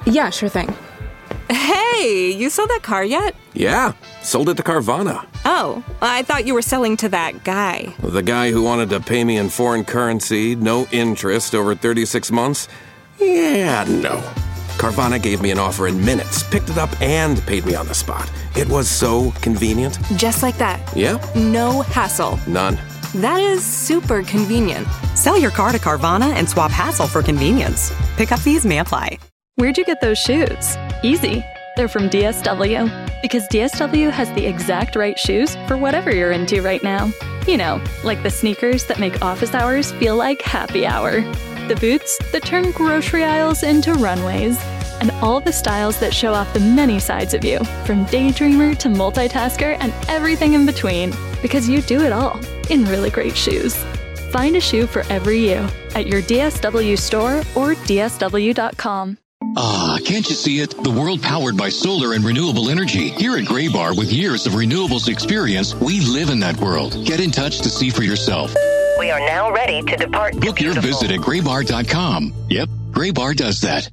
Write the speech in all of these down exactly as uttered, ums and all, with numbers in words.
Yeah, sure thing. Hey, you sold that car yet? Yeah, sold it to Carvana. Oh, I thought you were selling to that guy. The guy who wanted to pay me in foreign currency, no interest, over thirty-six months? Yeah, no. Carvana gave me an offer in minutes, picked it up, and paid me on the spot. It was so convenient. Just like that. Yep. No hassle. None. That is super convenient. Sell your car to Carvana and swap hassle for convenience. Pickup fees may apply. Where'd you get those shoes? Easy. They're from D S W. Because D S W has the exact right shoes for whatever you're into right now. You know, like the sneakers that make office hours feel like happy hour. The boots that turn grocery aisles into runways. And all the styles that show off the many sides of you, from daydreamer to multitasker and everything in between. Because you do it all in really great shoes. Find a shoe for every you at your D S W store or D S W dot com. Ah, can't you see it? The world powered by solar and renewable energy. Here at Gray Bar, with years of renewables experience, we live in that world. Get in touch to see for yourself. We are now ready to depart. Book your visit at gray bar dot com. Yep, Gray Bar does that.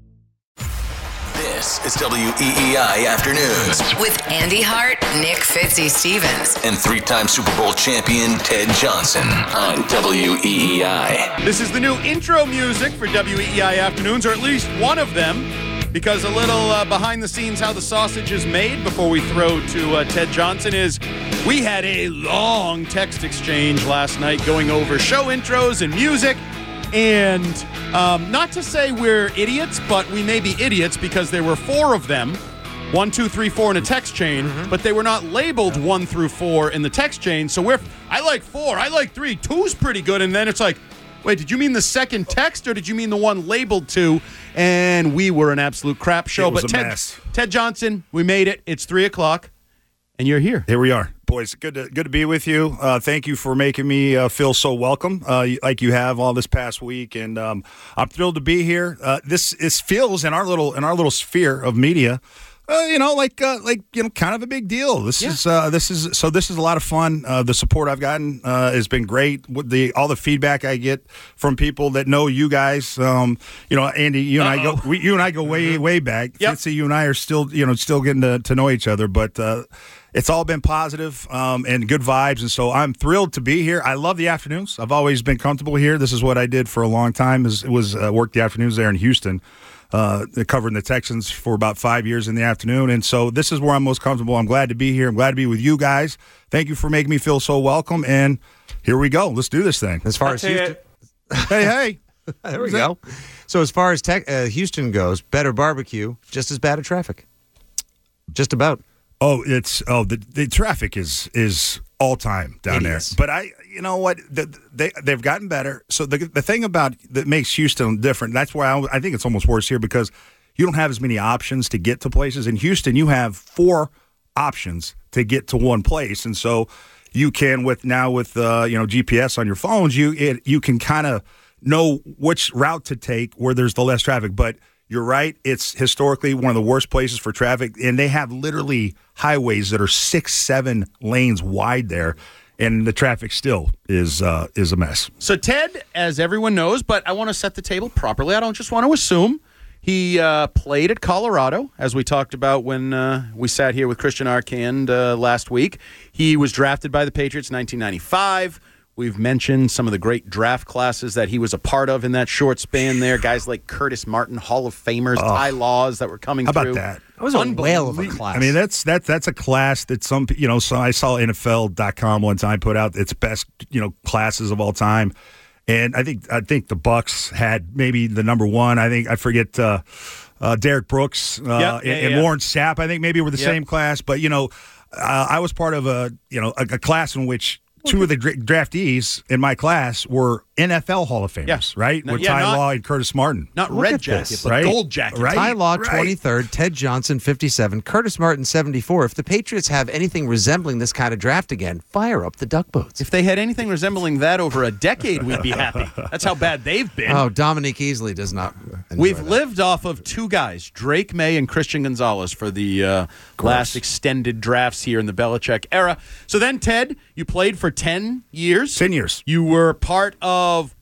This is W E E I Afternoons with Andy Hart, Nick Fitzy-Stevens, and three-time Super Bowl champion Ted Johnson on W E E I. This is the new intro music for W E E I Afternoons, or at least one of them, because a little uh, behind the scenes how the sausage is made before we throw to uh, Ted Johnson is we had a long text exchange last night going over show intros and music. And um, not to say we're idiots, but we may be idiots because there were four of them. One, two, three, four in a text chain, mm-hmm. but they were not labeled one through four in the text chain. So we're, I like four, I like three, two's pretty good. And then it's like, wait, did you mean the second text or did you mean the one labeled two? And we were an absolute crap show. It was but a Ted, mess. Ted Johnson, we made it. It's three o'clock, and you're here. Here we are. Boys, good to good to be with you. Uh, thank you for making me uh, feel so welcome, uh, like you have all this past week, and um, I'm thrilled to be here. Uh, this this feels in our little in our little sphere of media, uh, you know, like uh, like you know, kind of a big deal. This yeah. is uh, this is so this is a lot of fun. Uh, the support I've gotten uh, has been great. With the all the feedback I get from people that know you guys, um, you know, Andy, you and Uh-oh. I go, we, you and I go way way back. Yep. Fitzy, you and I are still you know still getting to, to know each other, but. Uh, It's all been positive, um, and good vibes, and so I'm thrilled to be here. I love the afternoons. I've always been comfortable here. This is what I did for a long time. Is it was uh, work the afternoons there in Houston, uh, covering the Texans for about five years in the afternoon, and so this is where I'm most comfortable. I'm glad to be here. I'm glad to be with you guys. Thank you for making me feel so welcome, and here we go. Let's do this thing. As far as Houston, hey, hey, there we go. So as far as tech, uh, Houston goes, better barbecue, just as bad at traffic. Just about. Oh, it's oh the, the traffic is is all time down there. But I, you know what, the, they they've gotten better. So the the thing about that makes Houston different. That's why I, I think it's almost worse here because you don't have as many options to get to places. In Houston, you have four options to get to one place, and so you can with now with uh, you know G P S on your phones, you it, you can kind of know which route to take where there's the less traffic, but. You're right. It's historically one of the worst places for traffic, and they have literally highways that are six, seven lanes wide there, and the traffic still is uh, is a mess. So Ted, as everyone knows, but I want to set the table properly. I don't just want to assume. He uh, played at Colorado, as we talked about when uh, we sat here with Christian Arcand uh, last week. He was drafted by the Patriots in nineteen ninety-five. We've mentioned some of the great draft classes that he was a part of in that short span there. Guys like Curtis Martin, Hall of Famers, oh, Ty Laws that were coming how through. How about that? That was a whale of a class. I mean, that's that, that's a class that some, you know, so I saw N F L dot com one time put out its best, you know, classes of all time. And I think I think the Bucks had maybe the number one. I think, I forget, uh, uh, Derek Brooks uh, yep, yeah, and, yeah, and yeah. Warren Sapp, I think maybe were the yep. same class. But, you know, uh, I was part of a, you know, a, a class in which two of the dra- draftees in my class were N F L Hall of Famers, yeah. right? No, With yeah, Ty not, Law and Curtis Martin. Not Look red jacket, this, but right? gold jacket. Right? Ty Law, right. twenty-third, Ted Johnson, fifty-seven, Curtis Martin, seventy-four. If the Patriots have anything resembling this kind of draft again, fire up the duck boats. If they had anything resembling that over a decade, we'd be happy. That's how bad they've been. Oh, Dominique Easley does not We've that. lived off of two guys, Drake May and Christian Gonzalez, for the uh, last extended drafts here in the Belichick era. So then, Ted, you played for ten years. ten years. You were part of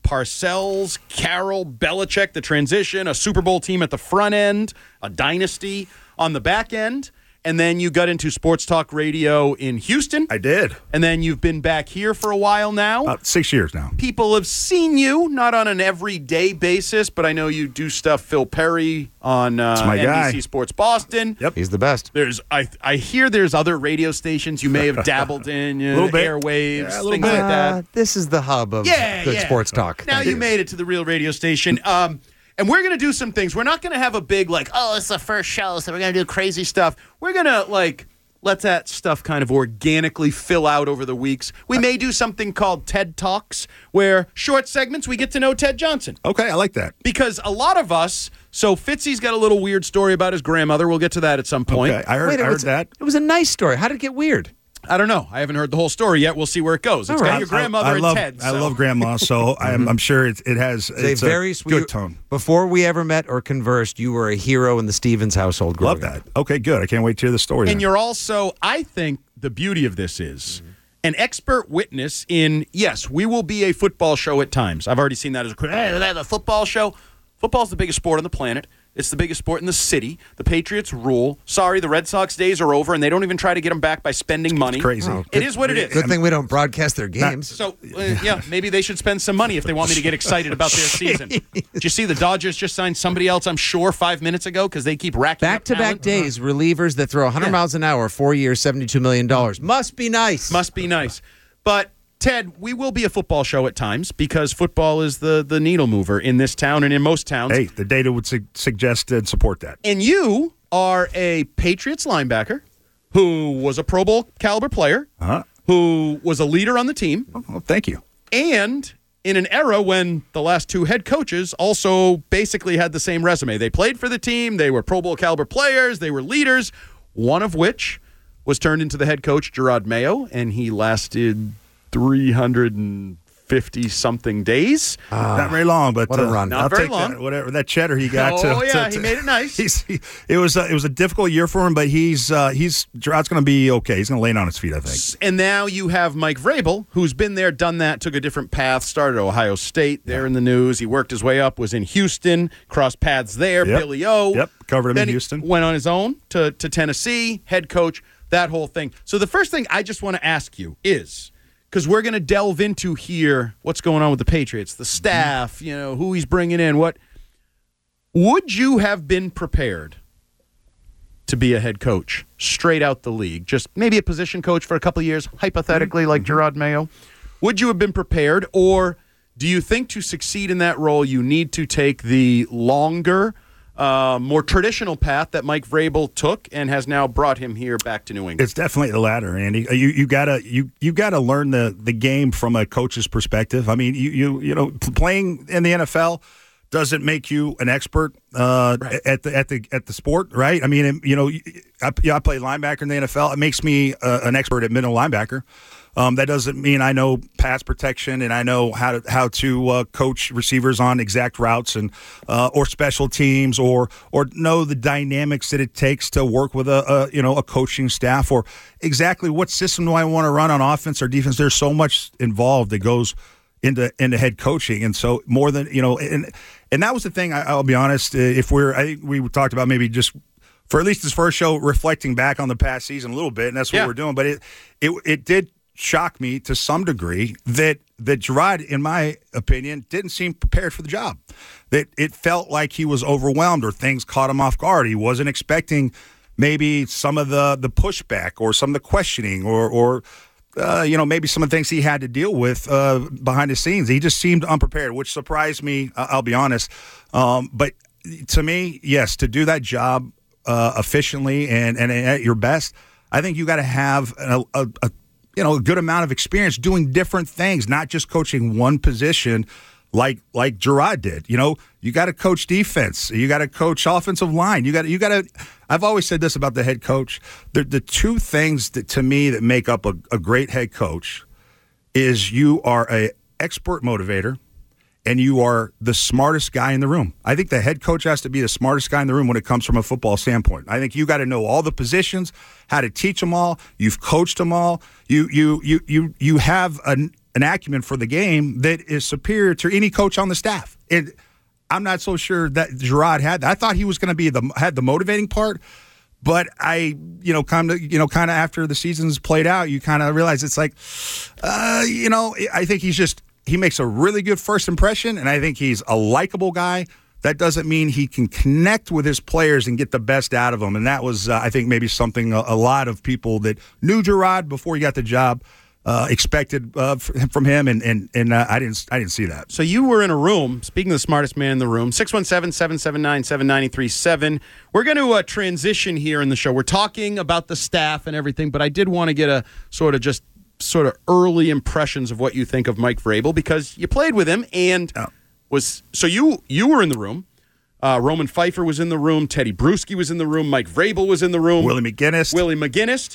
Parcells, Carroll, Belichick, the transition, a Super Bowl team at the front end, a dynasty on the back end. And then you got into sports talk radio in Houston. I did. And then you've been back here for a while now. About six years now. People have seen you, not on an everyday basis, but I know you do stuff. Phil Perry on uh, my N B C guy. Sports Boston. Yep. He's the best. There's, I, I hear there's other radio stations you may have dabbled in, you know, Little bit. airwaves, Yeah, a little things bit. like that. Uh, this is the hub of Yeah, good yeah. sports talk. Now you made it to the real radio station. Um, and we're going to do some things. We're not going to have a big, like, oh, it's the first show, so we're going to do crazy stuff. We're going to, like, let that stuff kind of organically fill out over the weeks. We may do something called TED Talks, where short segments, we get to know Ted Johnson. Okay, I like that. Because a lot of us, so Fitzy's got a little weird story about his grandmother. We'll get to that at some point. Okay, I heard, Wait, I it heard was, that. It was a nice story. How did it get weird? I don't know. I haven't heard the whole story yet. We'll see where it goes. It's All got right. your grandmother I, I and love, Ted. I so- love grandma, so I'm, I'm sure it, it has It's it's a very sweet. good tone. Before we ever met or conversed, you were a hero in the Stevens household. growing Love that. up. Okay, good. I can't wait to hear the story. And then. you're also, I think the beauty of this is an expert witness in, yes, we will be a football show at times. I've already seen that as a, hey, that's a football show. Football's the biggest sport on the planet. It's the biggest sport in the city. The Patriots rule. Sorry, the Red Sox days are over, and they don't even try to get them back by spending money. It's crazy. Oh, It good- is what it is. Good thing we don't broadcast their games. So, uh, yeah, maybe they should spend some money if they want me to get excited about their season. Did you see the Dodgers just signed somebody else, I'm sure, five minutes ago because they keep racking up Back-to-back talent? days, relievers that throw one hundred Yeah. miles an hour, four years, seventy-two million dollars. Must be nice. Must be nice. But, Ted, we will be a football show at times because football is the, the needle mover in this town and in most towns. Hey, the data would su- suggest and support that. And you are a Patriots linebacker who was a Pro Bowl caliber player, Uh-huh. who was a leader on the team, Well, thank you. and in an era when the last two head coaches also basically had the same resume. They played for the team, they were Pro Bowl caliber players, they were leaders, one of which was turned into the head coach, Gerard Mayo, and he lasted three hundred fifty-something days. Not very long, but what a uh, run. I'll Not very take long. That, whatever that cheddar he got. Oh, to, yeah, to- he to- made it nice. He's, he, it was a, it was a difficult year for him, but he's uh, he's Gerard's going to be okay. He's going to land on his feet, I think. And now you have Mike Vrabel, who's been there, done that, took a different path, started at Ohio State, there in the news. He worked his way up, was in Houston, crossed paths there, Yep. Billy O. Yep, covered him Then in he Houston. went on his own to, to Tennessee, head coach, that whole thing. So the first thing I just want to ask you is, because we're going to delve into here what's going on with the Patriots, the staff, you know, who he's bringing in, what would you have been prepared to be a head coach straight out the league? Just maybe a position coach for a couple of years, hypothetically, like Gerard Mayo. Would you have been prepared, or do you think to succeed in that role you need to take the longer, uh, more traditional path that Mike Vrabel took and has now brought him here back to New England? It's definitely the latter, Andy. You you gotta you you gotta learn the the game from a coach's perspective. I mean, you you you know, playing in the N F L doesn't make you an expert uh, Right. at the at the at the sport, right? I mean, you know, I, yeah, I play linebacker in the N F L. It makes me uh, an expert at middle linebacker. Um, that doesn't mean I know pass protection and I know how to how to uh, coach receivers on exact routes and uh, or special teams or or know the dynamics that it takes to work with a, a you know a coaching staff or exactly what system do I want to run on offense or defense. There's so much involved that goes into into head coaching, and so more than you know, and and that was the thing. I, I'll be honest. If we're, I think we talked about maybe just for at least this first show, reflecting back on the past season a little bit, and that's what Yeah. we're doing. But it it it did shock me to some degree that that Gerard, in my opinion, didn't seem prepared for the job. That it felt like he was overwhelmed or things caught him off guard. He wasn't expecting maybe some of the the pushback or some of the questioning or or. Uh, you know, maybe some of the things he had to deal with uh, behind the scenes. He just seemed unprepared, which surprised me, I'll be honest. Um, but to me, yes, to do that job uh, efficiently and, and at your best, I think you got to have a, a, a you know a good amount of experience doing different things, not just coaching one position like like Gerard did. You know, you got to coach defense. You got to coach offensive line. You got you got to. I've always said this about the head coach. The the two things that to me that make up a, a great head coach is you are a expert motivator and you are the smartest guy in the room. I think the head coach has to be the smartest guy in the room when it comes from a football standpoint. I think you got to know all the positions, how to teach them all. You've coached them all. You you you you you have an an acumen for the game that is superior to any coach on the staff. It, I'm not so sure that Gerard had that. I thought he was going to be the had the motivating part, but I, you know, kind of, you know, kind of after the season's played out, you kind of realize it's like, uh, you know, I think he's just he makes a really good first impression, and I think he's a likable guy. That doesn't mean he can connect with his players and get the best out of them. And that was, uh, I think, maybe something a, a lot of people that knew Gerard before he got the job uh, expected uh, from him, and and and uh, I didn't I didn't see that. So you were in a room. Speaking of the smartest man in the room, six one seven, seven seven nine, seven nine three seven. We're going to uh, transition here in the show. We're talking about the staff and everything, but I did want to get a sort of just sort of early impressions of what you think of Mike Vrabel, because you played with him and. Oh. Was so you you were in the room. Uh, Roman Pfeiffer was in the room. Teddy Bruschi was in the room. Mike Vrabel was in the room. Willie McGinnis. Willie McGinnis.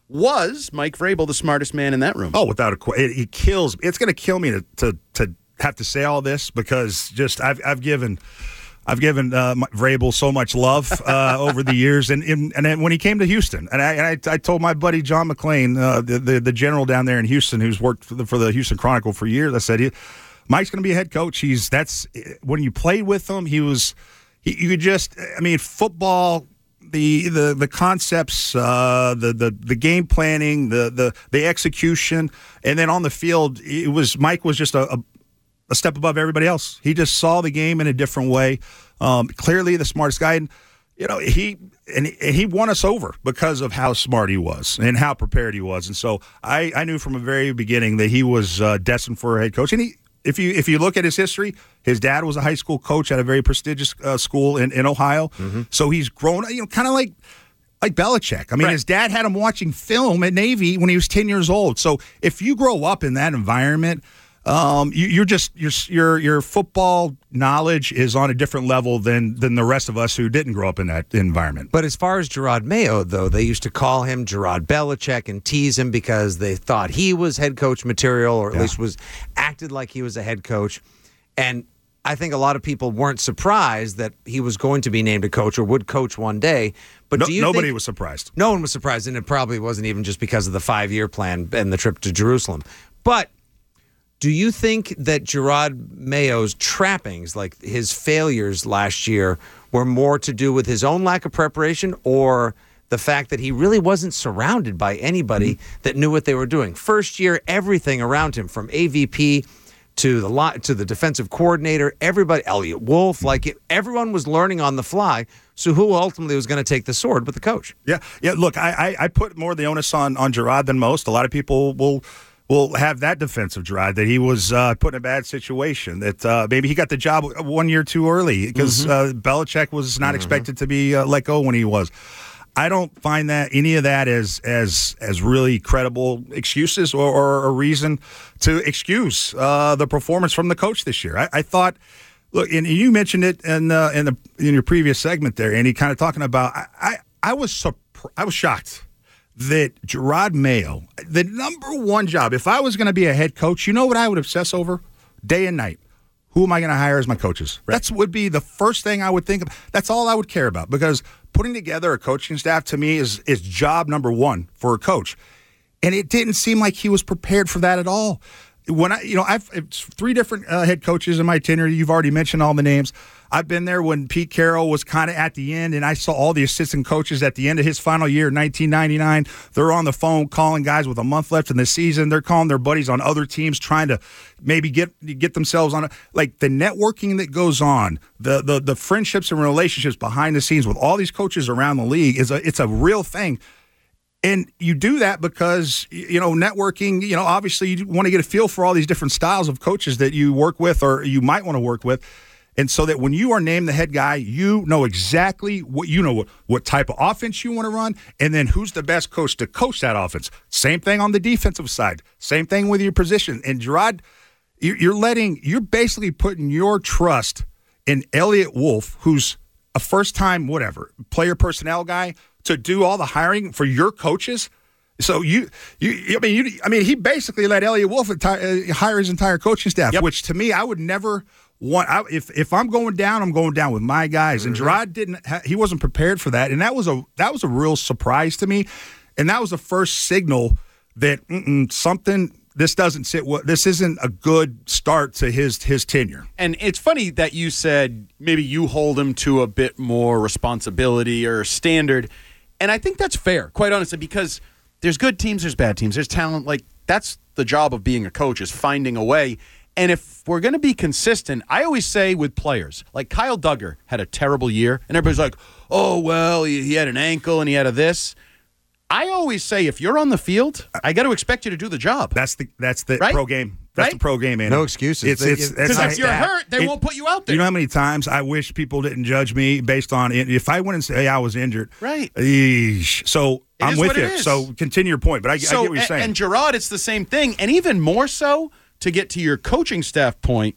Was Mike Vrabel the smartest man in that room? Oh, without a question. It, it kills. It's going to kill me to, to to have to say all this, because just I've I've given I've given uh, Vrabel so much love uh, over the years, and and, and then when he came to Houston, and I and I, I told my buddy John McClain, uh, the, the the general down there in Houston, who's worked for the, for the Houston Chronicle for years, I said he. Mike's going to be a head coach. He's that's when you played with him. He was, he, you could just. I mean, football, the the the concepts, uh, the the the game planning, the the the execution, and then on the field, it was Mike was just a, a, a step above everybody else. He just saw the game in a different way. Um, clearly, the smartest guy. And, you know, he and, and he won us over because of how smart he was and how prepared he was. And so I, I knew from the very beginning that he was uh, destined for a head coach. And he. If you if you look at his history, his dad was a high school coach at a very prestigious uh, school in, in Ohio. Mm-hmm. So he's grown, you know, kind of like like Belichick. I mean, right. His dad had him watching film at Navy when he was ten years old. So if you grow up in that environment, um, you, you're just your your your football knowledge is on a different level than than the rest of us who didn't grow up in that environment. But as far as Gerard Mayo, though, they used to call him Gerard Belichick and tease him because they thought he was head coach material, or at yeah. least was acted like he was a head coach. And I think a lot of people weren't surprised that he was going to be named a coach or would coach one day. But no, do you nobody think, was surprised. No one was surprised, and it probably wasn't even just because of the five-year plan and the trip to Jerusalem. But do you think that Gerard Mayo's trappings, like his failures last year, were more to do with his own lack of preparation, or the fact that he really wasn't surrounded by anybody mm-hmm. that knew what they were doing? First year, everything around him, from A V P to the lot to the defensive coordinator, everybody, Elliot Wolf, like it, everyone was learning on the fly. So who ultimately was going to take the sword with the coach? Yeah, yeah. Look, I, I, I put more of the onus on on Gerard than most. A lot of people will. will have that defensive drive, that he was uh, put in a bad situation, that uh, maybe he got the job one year too early because mm-hmm. uh, Belichick was not mm-hmm. expected to be uh, let go when he was. I don't find that any of that as as as really credible excuses or, or a reason to excuse uh, the performance from the coach this year. I, I thought, look, and you mentioned it in uh, in the in your previous segment there, Andy, kind of talking about. I I, I was surprised, I was shocked that Gerard Mayo, the number one job, if I was going to be a head coach, you know what I would obsess over day and night? Who am I going to hire as my coaches? Right. That would be the first thing I would think of. That's all I would care about, because putting together a coaching staff to me is is job number one for a coach. And it didn't seem like he was prepared for that at all. When I, you know, I've it's three different uh, head coaches in my tenure. You've already mentioned all the names. I've been there when Pete Carroll was kind of at the end, and I saw all the assistant coaches at the end of his final year, nineteen ninety-nine. They're on the phone calling guys with a month left in the season. They're calling their buddies on other teams, trying to maybe get get themselves on. A, like the networking that goes on, the the the friendships and relationships behind the scenes with all these coaches around the league is a it's a real thing. And you do that because, you know, networking, you know, obviously you want to get a feel for all these different styles of coaches that you work with or you might want to work with. And so that when you are named the head guy, you know exactly what you know what, what type of offense you want to run, and then who's the best coach to coach that offense. Same thing on the defensive side. Same thing with your position. And Gerard, you're letting, you're basically putting your trust in Elliot Wolf, who's a first-time whatever player personnel guy, to do all the hiring for your coaches. So you, you, I mean, you, I mean, he basically let Elliot Wolf enti- uh, hire his entire coaching staff, yep. Which to me, I would never want. I, if if I'm going down, I'm going down with my guys. Mm-hmm. And Gerard didn't. Ha- he wasn't prepared for that, and that was a that was a real surprise to me. And that was the first signal that mm-mm, something this doesn't sit. well- This isn't a good start to his his tenure. And it's funny that you said maybe you hold him to a bit more responsibility or standard. And I think that's fair, quite honestly, because there's good teams, there's bad teams, there's talent. Like, that's the job of being a coach, is finding a way. And if we're going to be consistent, I always say with players, like Kyle Duggar had a terrible year, and everybody's like, oh, well, he, he had an ankle and he had a this. I always say, if you're on the field, I got to expect you to do the job. That's the that's the Right? pro game. That's Right? the pro game, man. No excuses. It's They- it's Because it's if you're hurt, they it- won't put you out there. You know how many times I wish people didn't judge me based on it? If I went and say, hey, I was injured. Right. Eesh. So It I'm is with what you. it is. So continue your point, but I, So, I get what you're and, saying. and Gerard, it's the same thing. And even more so, to get to your coaching staff point,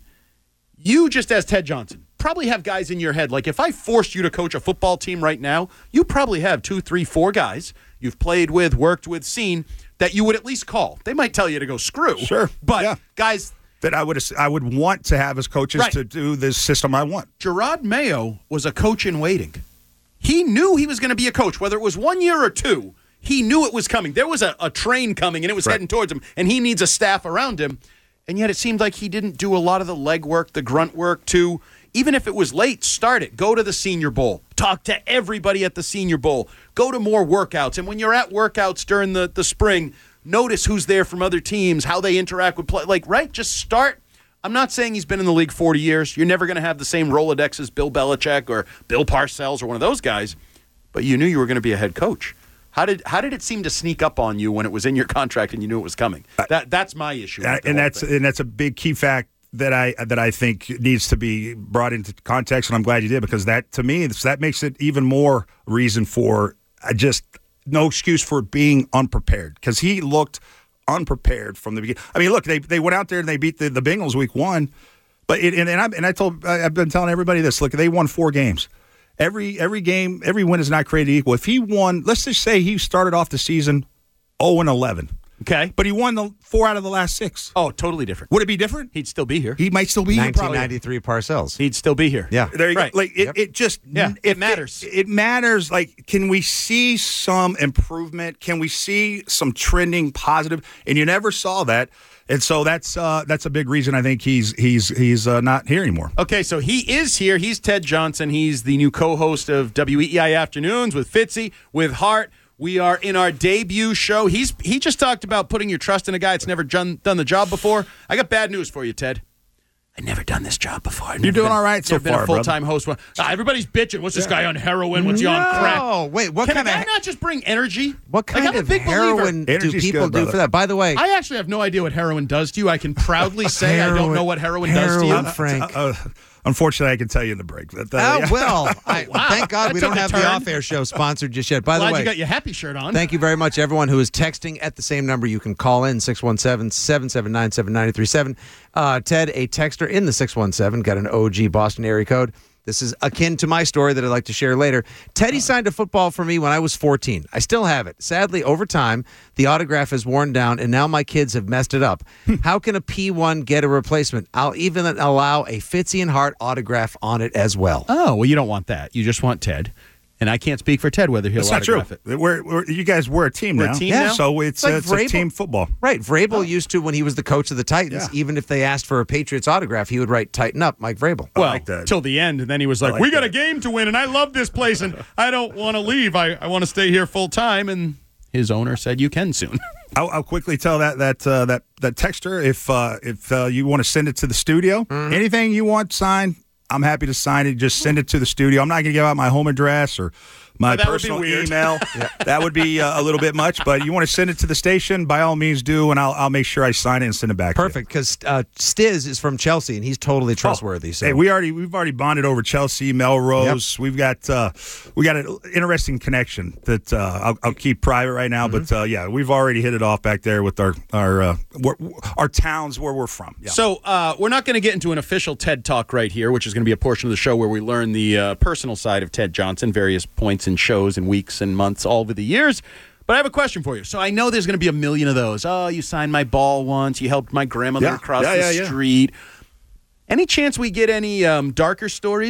you just as Ted Johnson probably have guys in your head. Like, if I forced you to coach a football team right now, you probably have two, three, four guys you've played with, worked with, seen, that you would at least call. They might tell you to go screw. Sure. But, Yeah. guys, that I would I would want to have as coaches Right. to do this system I want. Gerard Mayo was a coach in waiting. He knew he was going to be a coach, whether it was one year or two. He knew it was coming. There was a, a train coming, and it was Right. heading towards him, and he needs a staff around him. And yet it seemed like he didn't do a lot of the leg work, the grunt work, to, even if it was late, start it. Go to the Senior Bowl. Talk to everybody at the Senior Bowl. Go to more workouts. And when you're at workouts during the, the spring, notice who's there from other teams, how they interact with play. Like, right? Just start. I'm not saying he's been in the league forty years. You're never going to have the same Rolodex as Bill Belichick or Bill Parcells or one of those guys. But you knew you were going to be a head coach. How did how did it seem to sneak up on you when it was in your contract and you knew it was coming? That that's my issue. with Uh, the and whole that's thing. and that's a big key fact that I that I think needs to be brought into context. And I'm glad you did, because that, to me, that makes it even more reason for uh, just no excuse for being unprepared, because he looked unprepared from the beginning. I mean, look, they they went out there and they beat the, the Bengals week one, but it, and and I and I told I've been telling everybody this. Look, they won four games. Every every game, every win is not created equal. If he won, let's just say he started off the season oh and eleven. Okay. But he won the four out of the last six. Oh, totally different. Would it be different? He'd still be here. He might still be here. nineteen Probably. ninety-three Parcells. He'd still be here. Yeah. There you Right. go. Like it, Yep. it just Yeah, it matters. It, it matters. Like, can we see some improvement? Can we see some trending positive? And you never saw that. And so that's uh, that's a big reason I think he's he's he's uh, not here anymore. Okay, so he is here. He's Ted Johnson. He's the new co-host of W E E I Afternoons with Fitzy, with Hart. We are in our debut show. He's He just talked about putting your trust in a guy that's never done, done the job before. I got bad news for you, Ted. I've never done this job before. I've You're never doing been- all right so never been far, a full-time host. Ah, everybody's bitching. What's this guy on heroin? What's he on crack? Oh, wait, what Can kind a guy of not just bring energy? what kind like, I'm a of big believer. heroin do Energy's people good, do brother. for that? By the way, I actually have no idea what heroin does to you. I can proudly say I don't know what heroin, does to you. heroin, Frank. Uh, unfortunately, I can tell you in the break. But, uh, Oh, yeah. well, I, wow. thank God That we took don't a have turn. the off-air show sponsored just yet. By Glad the way, you got your happy shirt on. thank you very much, everyone who is texting at the same number. You can call in six one seven, seven seven nine, seven nine three seven. Uh, Ted, a texter in the six one seven, got an O G Boston area code. This is akin to my story that I'd like to share later. Teddy signed a football for me when I was fourteen. I still have it. Sadly, over time, the autograph has worn down, and now my kids have messed it up. How can a P one get a replacement? I'll even allow a Fitzy and Hart autograph on it as well. Oh, well, you don't want that. You just want Ted. And I can't speak for Ted whether he'll That's not true. autograph it. We're, we're, you guys, we're a team We're a now. team Yeah. now? So it's, It's like uh, it's a Vrabel. team football. Right. Vrabel used to, when he was the coach of the Titans, Yeah. even if they asked for a Patriots autograph, he would write "Tighten up," Mike Vrabel. Well, like that. till the end, and then he was like, like "We got that. a game to win, and I love this place, and I don't want to leave. I, I want to stay here full time." And his owner said, "You can soon." I'll, I'll quickly tell that that uh, that that texter if uh, if uh, you want to send it to the studio, Mm-hmm. anything you want signed, I'm happy to sign it. Just send it to the studio. I'm not going to give out my home address or my Oh, that would be personal weird. email. That would be uh, a little bit much, but you want to send it to the station, by all means do, and I'll I'll make sure I sign it and send it back. Perfect, because uh, Stiz is from Chelsea, and he's totally trustworthy. So Hey, we already we've already bonded over Chelsea, Melrose. We've got uh, we got an interesting connection that uh, I'll, I'll keep private right now. Mm-hmm. But uh, yeah, we've already hit it off back there with our our uh, where, our towns where we're from. Yeah. So uh, we're not going to get into an official TED Talk right here, which is going to be a portion of the show where we learn the uh, personal side of Ted Johnson, various points and shows and weeks and months all over the years. But I have a question for you. So I know there's going to be a million of those. Oh, you signed my ball once. You helped my grandmother Yeah. across Yeah, the yeah, yeah. street. Any chance we get any um, darker stories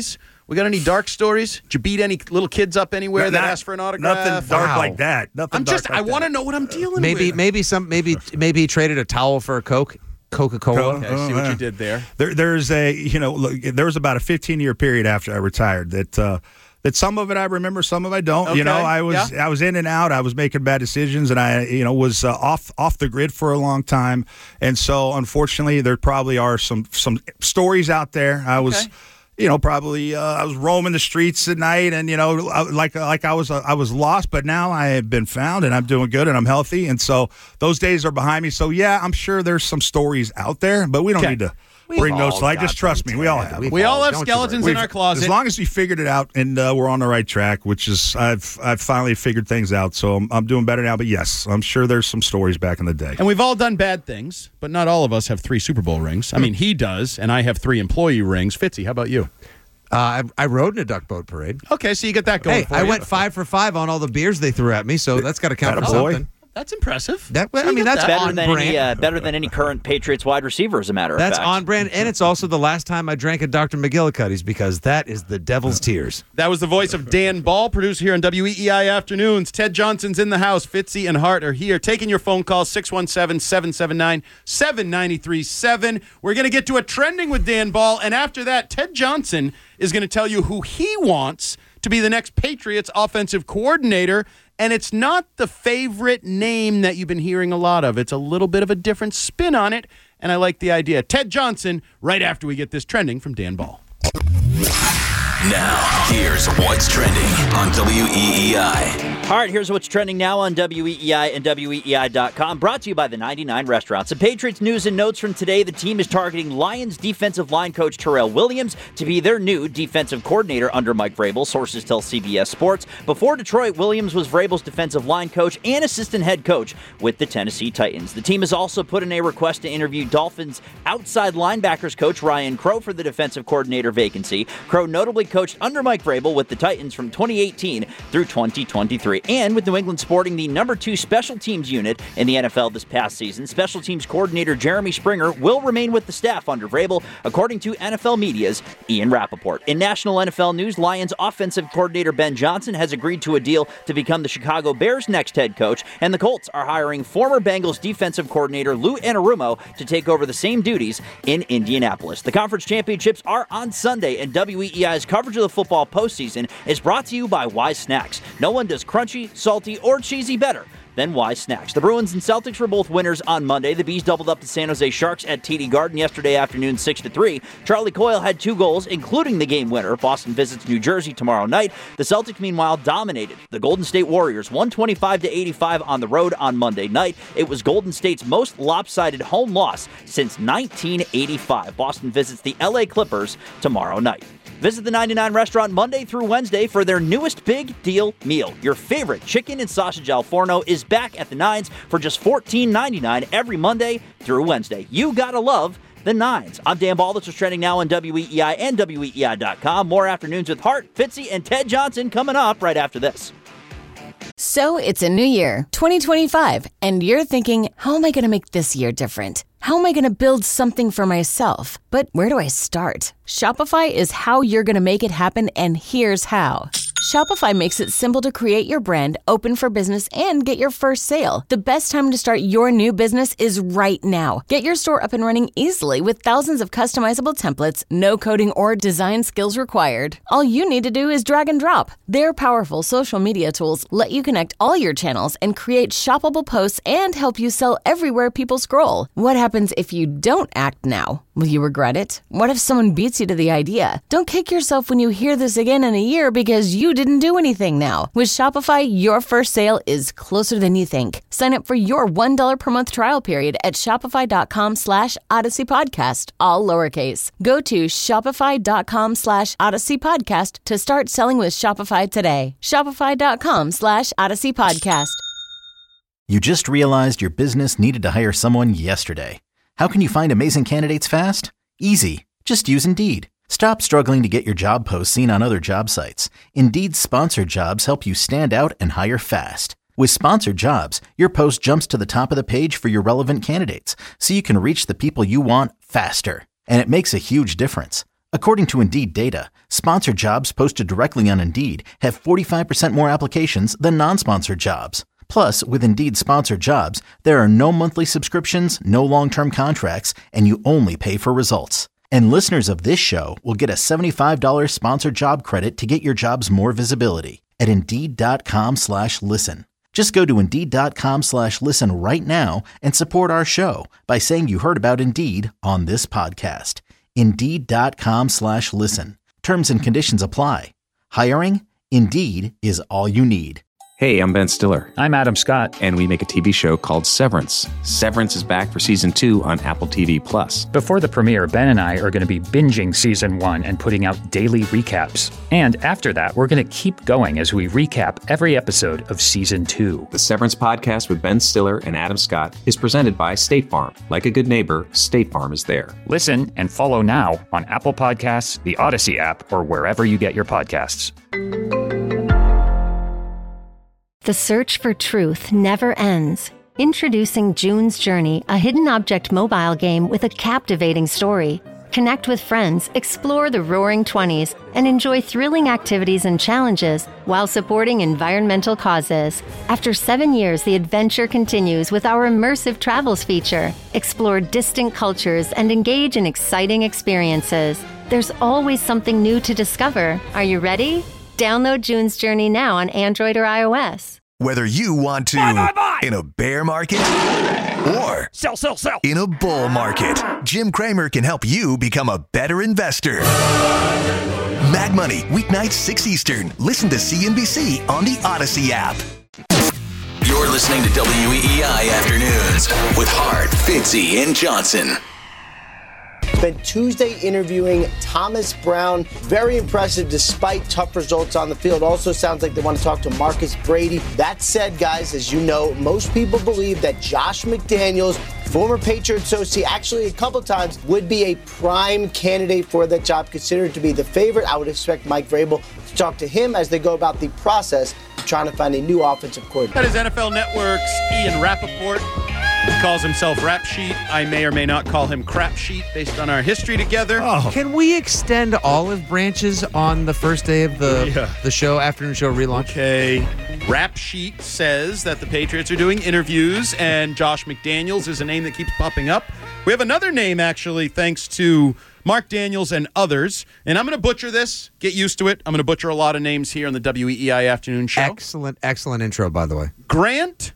We got any dark stories? Did you beat any little kids up anywhere Not- that asked for an autograph? Nothing dark Wow. like that. Nothing I'm dark just. like I want to that. know what I'm dealing Maybe with. maybe some maybe maybe he traded a towel for a Coke, Coca-Cola. Okay, I see what you did there. There, there's a, you know, look, there was about a fifteen year period after I retired that uh, that some of it I remember, some of it I don't. Okay, You know, I was yeah. I was in and out. I was making bad decisions, and I, you know, was uh, off off the grid for a long time. And so, unfortunately, there probably are some some stories out there. I was. Okay. You know, probably uh, I was roaming the streets at night, and you know, like like I was uh, I was lost, but now I have been found, and I'm doing good, and I'm healthy, and so those days are behind me. So yeah, I'm sure there's some stories out there, but we don't Okay. need to We've bring those all to light. got Just trust them, me, we all Ted. have. We've We all have don't you skeletons worry. in our closet. As long as we figured it out and uh, we're on the right track, which is I've I've finally figured things out, so I'm, I'm doing better now. But yes, I'm sure there's some stories back in the day. And we've all done bad things, but not all of us have three Super Bowl rings. I mean, he does, and I have three employee rings. Fitzy, how about you? Uh, I, I rode in a duck boat parade. Okay, so you get that going Hey, for I you. went five for five on all the beers they threw at me, so that's got to count for Attaboy. something. That's impressive. That So I you mean, get that's that. on better than brand. any uh, better than any current Patriots wide receiver, as a matter of That's fact. on brand, and it's also the last time I drank at Doctor McGillicuddy's because that is the devil's tears. That was the voice of Dan Ball, producer here on W E E I Afternoons. Ted Johnson's in the house. Fitzy and Hart are here. Taking your phone calls, six one seven, seven seven nine, seven nine three seven. We're going to get to a trending with Dan Ball, and after that, Ted Johnson is going to tell you who he wants to be the next Patriots offensive coordinator. And it's not the favorite name that you've been hearing a lot of. It's a little bit of a different spin on it, and I like the idea. Ted Johnson, right after we get this trending from Dan Ball. Now, here's what's trending on W E E I. All right, here's what's trending now on W E E I and W E E I dot com, brought to you by the ninety-nine Restaurants. Some Patriots news and notes from today. The team is targeting Lions defensive line coach Terrell Williams to be their new defensive coordinator under Mike Vrabel, sources tell C B S Sports. Before Detroit, Williams was Vrabel's defensive line coach and assistant head coach with the Tennessee Titans. The team has also put in a request to interview Dolphins outside linebackers coach Ryan Crow for the defensive coordinator vacancy. Crow notably coached under Mike Vrabel with the Titans from twenty eighteen through twenty twenty-three. And with New England sporting the number two special teams unit in the N F L this past season, special teams coordinator Jeremy Springer will remain with the staff under Vrabel, according to N F L Media's Ian Rappaport. In national N F L news, Lions offensive coordinator Ben Johnson has agreed to a deal to become the Chicago Bears' next head coach, and the Colts are hiring former Bengals defensive coordinator Lou Anarumo to take over the same duties in Indianapolis. The conference championships are on Sunday, and W E E I's coverage of the football postseason is brought to you by Wise Snacks. No one does crunchy, salty, or cheesy better than Wise Snacks. The Bruins and Celtics were both winners on Monday. The Bees doubled up the San Jose Sharks at T D Garden yesterday afternoon, six to three. Charlie Coyle had two goals, including the game winner. Boston visits New Jersey tomorrow night. The Celtics, meanwhile, dominated the Golden State Warriors one twenty-five to eighty-five on the road on Monday night. It was Golden State's most lopsided home loss since nineteen eighty-five. Boston visits the L A Clippers tomorrow night. Visit the ninety-nine Restaurant Monday through Wednesday for their newest big deal meal. Your favorite chicken and sausage al forno is back at the Nines for just fourteen ninety-nine every Monday through Wednesday. You gotta love the Nines. I'm Dan Ball. This is trending now on W E E I and W E E I dot com. More afternoons with Hart, Fitzy, and Ted Johnson coming up right after this. So it's a new year, twenty twenty-five, and you're thinking, how am I going to make this year different? How am I going to build something for myself? But where do I start? Shopify is how you're going to make it happen, and here's how. Shopify makes it simple to create your brand, open for business, and get your first sale. The best time to start your new business is right now. Get your store up and running easily with thousands of customizable templates, no coding or design skills required. All you need to do is drag and drop. Their powerful social media tools let you connect all your channels and create shoppable posts and help you sell everywhere people scroll. What happens if you don't act now? Will you regret it? What if someone beats you to the idea? Don't kick yourself when you hear this again in a year because you didn't do anything now. With Shopify, your first sale is closer than you think. Sign up for your one dollar per month trial period at shopify.com slash Odyssey Podcast, all lowercase. Go to shopify.com slash Odyssey Podcast to start selling with Shopify today. Shopify.com slash Odyssey Podcast. You just realized your business needed to hire someone yesterday. How can you find amazing candidates fast? Easy. Just use Indeed. Stop struggling to get your job posts seen on other job sites. Indeed's sponsored jobs help you stand out and hire fast. With sponsored jobs, your post jumps to the top of the page for your relevant candidates, so you can reach the people you want faster. And it makes a huge difference. According to Indeed data, sponsored jobs posted directly on Indeed have forty-five percent more applications than non-sponsored jobs. Plus, with Indeed sponsored jobs, there are no monthly subscriptions, no long-term contracts, and you only pay for results. And listeners of this show will get a seventy-five dollars sponsored job credit to get your jobs more visibility at Indeed.com slash listen. Just go to Indeed.com slash listen right now and support our show by saying you heard about Indeed on this podcast. Indeed.com slash listen. Terms and conditions apply. Hiring? Indeed is all you need. Hey, I'm Ben Stiller. I'm Adam Scott. And we make a T V show called Severance. Severance is back for season two on Apple T V Plus. Before the premiere, Ben and I are going to be binging season one and putting out daily recaps. And after that, we're going to keep going as we recap every episode of season two. The Severance podcast with Ben Stiller and Adam Scott is presented by State Farm. Like a good neighbor, State Farm is there. Listen and follow now on Apple Podcasts, the Odyssey app, or wherever you get your podcasts. The search for truth never ends. Introducing June's Journey, a hidden object mobile game with a captivating story. Connect with friends, explore the roaring twenties, and enjoy thrilling activities and challenges while supporting environmental causes. After seven years, the adventure continues with our immersive travels feature. Explore distant cultures and engage in exciting experiences. There's always something new to discover. Are you ready? Download June's Journey now on Android or iOS. Whether you want to buy, buy, buy. in a bear market or sell, sell, sell. in a bull market, Jim Cramer can help you become a better investor. Mad Money, weeknights six Eastern. Listen to C N B C on the Odyssey app. You're listening to W E E I Afternoons with Hart, Fitzy, and Johnson. Spent Tuesday interviewing Thomas Brown. Very impressive despite tough results on the field. Also sounds like they want to talk to Marcus Brady. That said, guys, as you know, most people believe that Josh McDaniels, former Patriots O C, actually a couple times would be a prime candidate for that job, considered to be the favorite. I would expect Mike Vrabel to talk to him as they go about the process of trying to find a new offensive coordinator. That is N F L Network's Ian Rappaport. He calls himself Rap Sheet. I may or may not call him Crap Sheet based on our history together. Oh. Can we extend olive branches on the first day of the yeah. the show, afternoon show relaunch? Okay. Rap Sheet says that the Patriots are doing interviews, and Josh McDaniels is a name that keeps popping up. We have another name, actually, thanks to Mark Daniels and others. And I'm going to butcher this. Get used to it. I'm going to butcher a lot of names here on the W E E I Afternoon Show. Excellent, excellent intro, by the way. Grant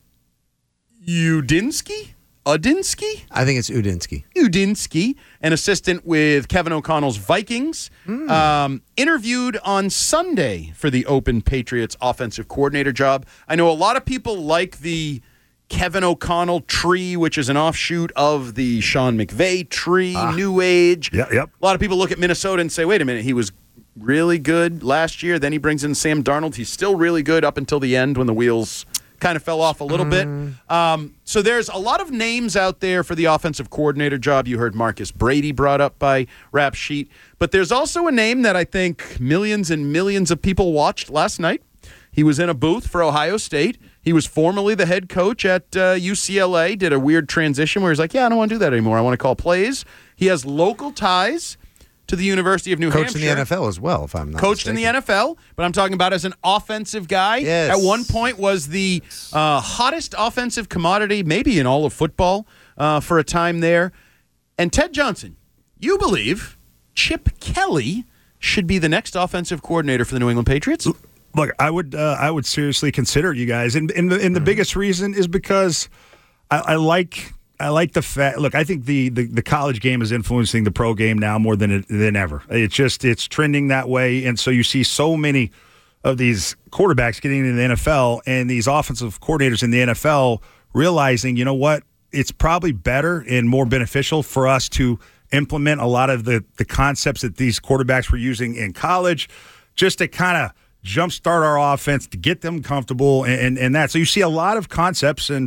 Udinsky? Udinsky? I think it's Udinsky. Udinsky, an assistant with Kevin O'Connell's Vikings, mm. um, interviewed on Sunday for the open Patriots offensive coordinator job. I know a lot of people like the Kevin O'Connell tree, which is an offshoot of the Sean McVay tree, ah. New Age. Yeah, yep. A lot of people look at Minnesota and say, wait a minute, he was really good last year. Then he brings in Sam Darnold. He's still really good up until the end when the wheels kind of fell off a little bit. Um, so there's a lot of names out there for the offensive coordinator job. You heard Marcus Brady brought up by Rap Sheet. But there's also a name that I think millions and millions of people watched last night. He was in a booth for Ohio State. He was formerly the head coach at uh, U C L A, did a weird transition where he's like, yeah, I don't want to do that anymore. I want to call plays. He has local ties to the University of New Coached Hampshire. in the N F L as well, if I'm not Coached mistaken. in the N F L, but I'm talking about as an offensive guy. Yes. At one point was the uh, hottest offensive commodity, maybe in all of football, uh, for a time there. And Ted Johnson, you believe Chip Kelly should be the next offensive coordinator for the New England Patriots? Look, I would uh, I would seriously consider it, you guys. And, and the, and the mm-hmm. biggest reason is because I, I like... I like the fact. Look, I think the, the, the college game is influencing the pro game now more than it, than ever. It's just it's trending that way, and so you see so many of these quarterbacks getting into the N F L and these offensive coordinators in the N F L realizing, you know what, it's probably better and more beneficial for us to implement a lot of the the concepts that these quarterbacks were using in college, just to kind of jumpstart our offense to get them comfortable and, and and that. So you see a lot of concepts and.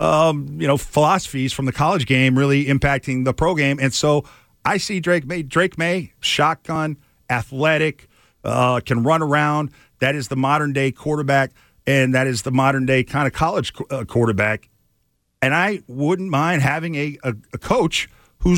Um, you know, philosophies from the college game really impacting the pro game. And so I see Drake May, Drake May, shotgun, athletic, uh, can run around. That is the modern day quarterback, and that is the modern day kind of college uh, quarterback. And I wouldn't mind having a, a, a coach who's got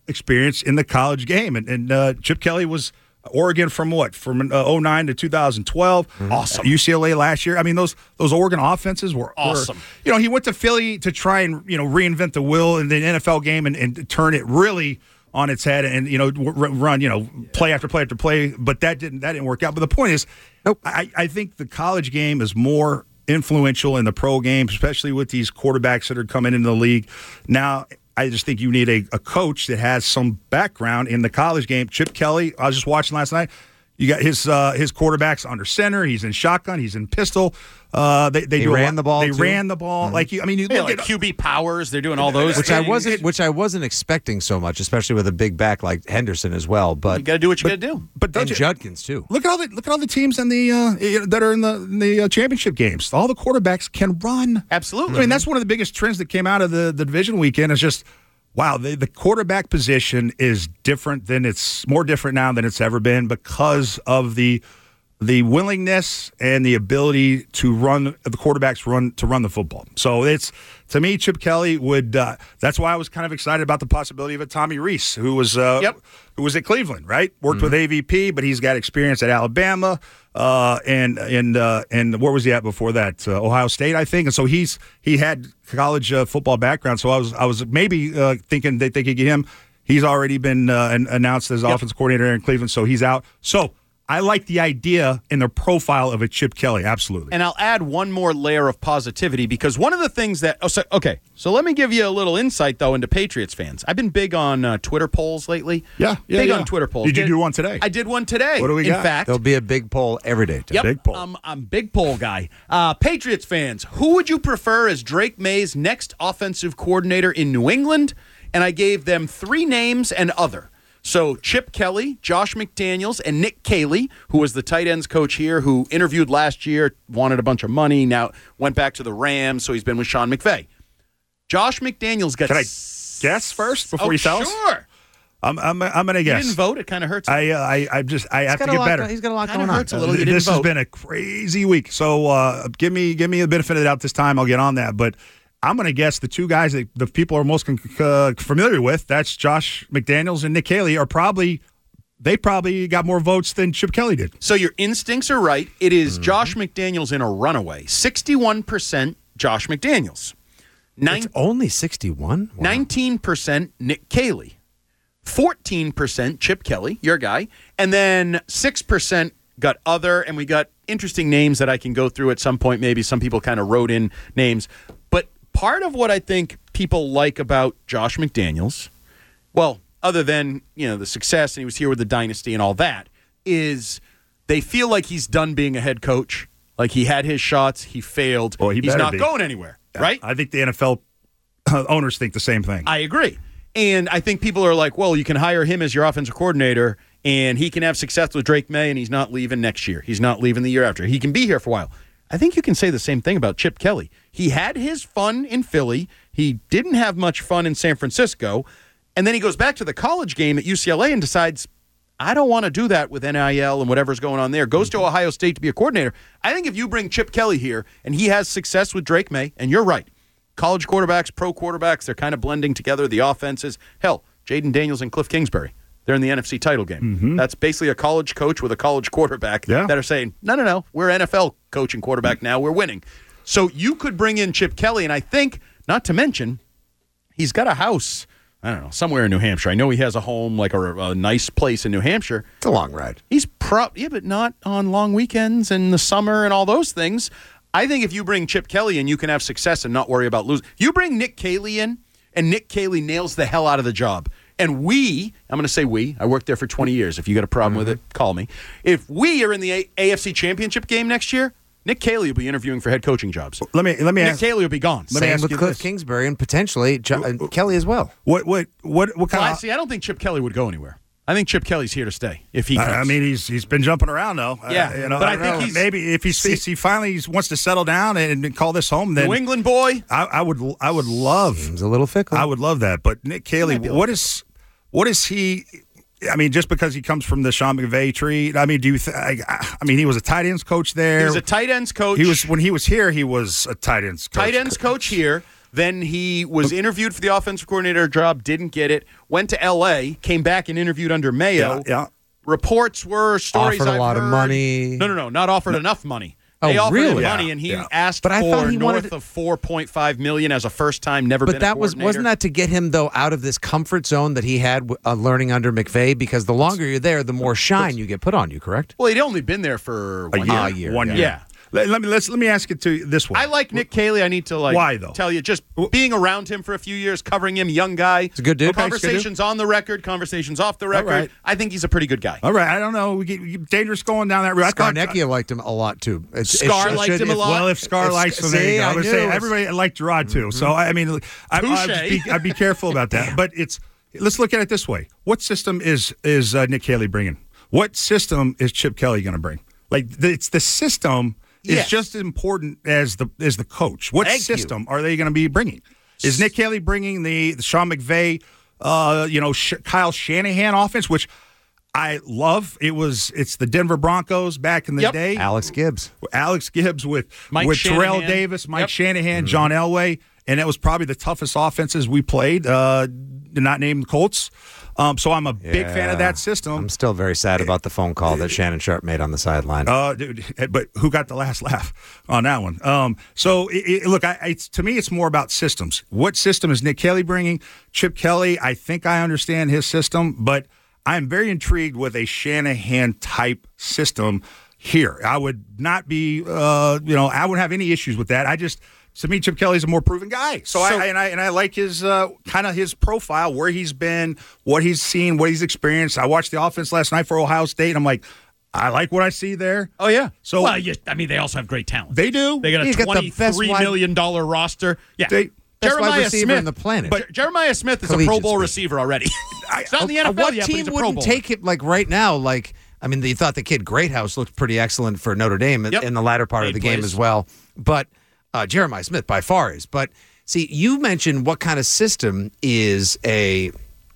experience in the college game. And, and uh, Chip Kelly was Oregon from what? From uh, oh nine to two thousand twelve. Awesome. Uh, U C L A last year. I mean, those those Oregon offenses were awesome. Were, you know, he went to Philly to try and, you know, reinvent the wheel in the N F L game and, and turn it really on its head and, you know, run, you know, play after play after play. But that didn't that didn't work out. But the point is, nope. I, I think the college game is more influential in the pro game, especially with these quarterbacks that are coming into the league. Now, I just think you need a, a coach that has some background in the college game. Chip Kelly, I was just watching last night. You got his uh, his quarterbacks under center. He's in shotgun. He's in pistol. Uh, they they He do ran a, the ball, They too. ran the ball. Mhm. Like you, I mean, you Yeah, look like at Q B powers. They're doing all those which I things. wasn't, which I wasn't expecting so much, especially with a big back like Henderson as well. But You got to do what you got to do. But don't and you- Judkins too. Look at all the look at all the teams in the uh, that are in the in the uh, championship games. All the quarterbacks can run. Absolutely. I mean, that's one of the biggest trends that came out of the, the division weekend. Is just wow, the, the quarterback position is different than it's more different now than it's ever been because of the the willingness and the ability to run the quarterbacks run to run the football. So it's to me, Chip Kelly would. Uh, that's why I was kind of excited about the possibility of a Tommy Rees, who was uh, Yep. who was at Cleveland, right? Worked with A V P, but he's got experience at Alabama uh, and and uh, and where was he at before that? Uh, Ohio State, I think. And so he's he had college uh, football background. So I was I was maybe uh, thinking that they could get him. He's already been uh, an- announced as Yep. offensive coordinator in Cleveland, so he's out. So I like the idea and the profile of a Chip Kelly, absolutely. And I'll add one more layer of positivity because one of the things that oh, so, okay, so let me give you a little insight though into Patriots fans. I've been big on uh, Twitter polls lately. Yeah, yeah, big yeah. on Twitter polls. Did you do one today? I did one today. What do we In got? fact, There'll be a big poll every day. Tom. Yep, Big poll. I'm, I'm big poll guy. Uh, Patriots fans, who would you prefer as Drake May's next offensive coordinator in New England? And I gave them three names and other. So Chip Kelly, Josh McDaniels, and Nick Caley, who was the tight ends coach here, who interviewed last year, wanted a bunch of money, now went back to the Rams, so he's been with Sean McVay. Josh McDaniels got... Can I guess first before oh, you tell us? Sure. I'm I'm, I'm going to You guess. didn't vote. It kind of hurts. I uh, I I just I have to got a get lot better. go- he's got a lot Kinda going on. hurts a little. You didn't This has vote. been a crazy week. So uh, give me give me a benefit of the doubt this time. I'll get on that. But I'm going to guess the two guys that the people are most con- uh, familiar with, that's Josh McDaniels and Nick Caley, are probably they probably got more votes than Chip Kelly did. So your instincts are right. It is Mm-hmm. Josh McDaniels in a runaway. sixty-one percent Josh McDaniels. Nine, It's only sixty-one. Wow. nineteen percent Nick Caley. fourteen percent Chip Kelly, your guy. And then six percent got other, and we got interesting names that I can go through at some point. Maybe some people kind of wrote in names. But part of what I think people like about Josh McDaniels, well, other than, you know, the success, and he was here with the dynasty and all that, is they feel like he's done being a head coach. Like he had his shots, he failed. Well, he he's better not be. going anywhere, right? I think the N F L owners think the same thing. I agree. And I think people are like, well, you can hire him as your offensive coordinator, and he can have success with Drake May, and he's not leaving next year. He's not leaving the year after. He can be here for a while. I think you can say the same thing about Chip Kelly. He had his fun in Philly. He didn't have much fun in San Francisco. And then he goes back to the college game at U C L A and decides, I don't want to do that with N I L and whatever's going on there. Goes to Ohio State to be a coordinator. I think if you bring Chip Kelly here and he has success with Drake May, and you're right, college quarterbacks, pro quarterbacks, they're kind of blending together, the offenses. Hell, Jaden Daniels and Cliff Kingsbury, they're in the N F C title game. Mm-hmm. That's basically a college coach with a college quarterback Yeah. that are saying, no, no, no, we're N F L coach and quarterback now. We're winning. So you could bring in Chip Kelly, and I think, not to mention, he's got a house, I don't know, somewhere in New Hampshire. I know he has a home, like a, a nice place in New Hampshire. It's a long ride. He's pro, yeah, but not on long weekends and the summer and all those things. I think if you bring Chip Kelly in, you can have success and not worry about losing. You bring Nick Caley in, and Nick Caley nails the hell out of the job. And we, I'm going to say we, I worked there for twenty years. If you got a problem Mm-hmm. with it, call me. If we are in the a- AFC Championship game next year, Nick Caley will be interviewing for head coaching jobs. Let me let me Nick ask. Caley will be gone. Let me Same ask with you Cliff this. Kingsbury and potentially jo- uh, Kelly as well. What what what what Well, kind I of? see. I don't think Chip Kelly would go anywhere. I think Chip Kelly's here to stay if he comes. I, I mean, he's he's been jumping around though. Yeah, Uh, you know, but I don't think know. he's- maybe if he's, if he finally wants to settle down and call this home, then New England boy. I, I would I would love Seems a little fickle. I would love that. But Nick Caley, Might be a what is what is he? I mean, just because he comes from the Sean McVay tree, I mean, do you? Th- I, I mean, he was a tight ends coach there. He was a tight ends coach. He was when he was here. He was a tight ends coach. tight ends coach here. Then he was interviewed for the offensive coordinator job, didn't get it, went to L A, came back and interviewed under Mayo. Yeah, yeah. Reports were stories Offered a I've lot heard. of money. No, no, no, not offered enough money. Oh, They offered really? him money, Yeah, and he yeah. asked But I for thought he north wanted- of four point five million dollars as a first-time, never But been a that was coordinator. wasn't that to get him though out of this comfort zone that he had uh, learning under McVay? Because the longer you're there, the more shine you get put on you. Correct? Well, he'd only been there for A one year. year. A year, One yeah. year. Yeah. Let, let me let's let me ask it to you this way. I like Nick Caley. I need to like Why, though? tell you, just being around him for a few years, covering him, young guy. He's a good dude. Okay, he's a good dude. Conversations on the record, conversations off the record. right. I think he's a pretty good guy. All right, I don't know. We get, we get dangerous going down that road. I thought- Scarnecchia liked him a lot too. It's, it Scar should- liked should- him a if- lot. Well, if Scar If- likes him, there see, you go. I I would knew say it was- everybody liked Gerard too. So I mean, I, I'd, Touche. be, I'd be careful about that. But it's let's look at it this way: what system is is uh, Nick Caley bringing? What system is Chip Kelly going to bring? Like the, it's the system is Yes. just as important as the as the coach. What Thank you. system are they going to be bringing? Is Nick Caley bringing the, the Sean McVay, uh, you know, Sh- Kyle Shanahan offense, which I love? It was it's the Denver Broncos back in the Yep. day. Alex Gibbs. Alex Gibbs with Mike with Terrell Shanahan. Davis, Mike Yep. Shanahan, John Elway, and that was probably the toughest offenses we played. Uh, not named the Colts. Um, so I'm a big fan of Yeah. that system. I'm still very sad about the phone call that Shannon Sharp made on the sideline. Uh, dude, but who got the last laugh on that one? Um, so it, it, look, I, it's, to me, it's more about systems. What system is Nick Kelly bringing? Chip Kelly, I think I understand his system, but I'm very intrigued with a Shanahan type system here. I would not be, uh, you know, I wouldn't have any issues with that. I just. To me, Chip Kelly's a more proven guy. So, So- I and I and I like his uh, kind of his profile, where he's been, what he's seen, what he's experienced. I watched the offense last night for Ohio State, and I'm like, I like what I see there. Oh yeah. So well, you, I mean, they also have great talent. they do. They got a He's got the best twenty-three wide- million dollar roster. Yeah. They- Best wide Jeremiah receiver Smith on the planet. But Jeremiah Smith is a Pro Collegiate Bowl speed. receiver already. He's not in the N Uh, F L what yet, but team he's a Pro wouldn't Bowler. take it like right now? Like, I mean, you thought the kid Greathouse looked pretty excellent for Notre Dame in- Yep. in the latter part of Made the game plays. as well. But uh, Jeremiah Smith by far is. But see, you mentioned what kind of system is a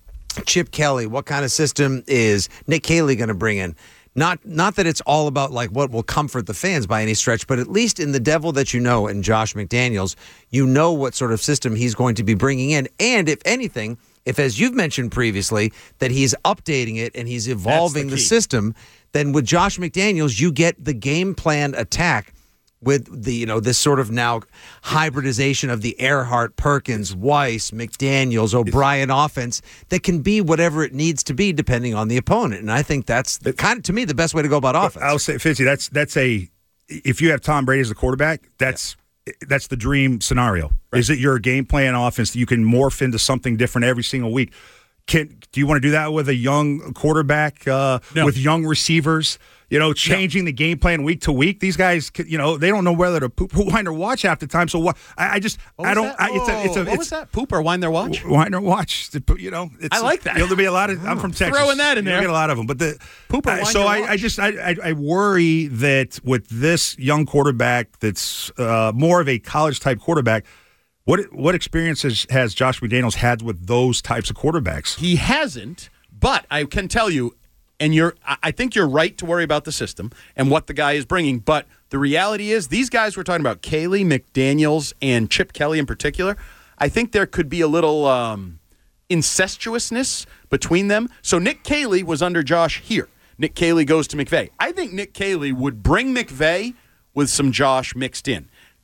Chip Kelly? What kind of system is Nick Caley going to bring in? Not not that it's all about like what will comfort the fans by any stretch, but at least in the devil that you know in Josh McDaniels, you know what sort of system he's going to be bringing in. And if anything, if as you've mentioned previously, that he's updating it and he's evolving the, key. system, then with Josh McDaniels, you get the game plan attack with the, you know, this sort of now hybridization of the Earhart, Perkins, Weiss, McDaniels, O'Brien offense that can be whatever it needs to be depending on the opponent. And I think that's the kind of, to me, the best way to go about offense. I'll say, Fitzy, that's that's a if you have Tom Brady as the quarterback, that's that's the dream scenario. Is that your game plan offense that you can morph into something different every single week? Can do you want to do that with a young quarterback uh, No. with young receivers? You know, changing the game plan week to week. These guys, you know, they don't know whether to poop or wind or watch half the time. So what? I, I just, What I was don't. that? I, it's a, it's a, what it's, was that? Poop or wind their watch? Wind or watch. You know, it's, I like that. You know, there'll be a lot of. I'm from Texas. Throwing that in You'll there. get a lot of them, but the Poop or uh, wind so your I, I watch? just, I, I, I worry that with this young quarterback, that's uh, more of a college type quarterback. What what experiences has Josh McDaniels had with those types of quarterbacks? He hasn't, but I can tell you, and you're, I I think you're right to worry about the system and what the guy is bringing. But the reality is, these guys we're talking about, Caley, McDaniels, and Chip Kelly in particular, I think there could be a little um, incestuousness between them. So Nick Caley was under Josh here. Nick Caley goes to McVay. I think Nick Caley would bring McVay with some Josh mixed in.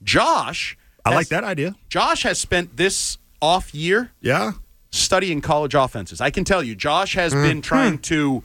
Josh, I has- like that idea. Josh has spent this off year Yeah. studying college offenses. I can tell you, Josh has been trying to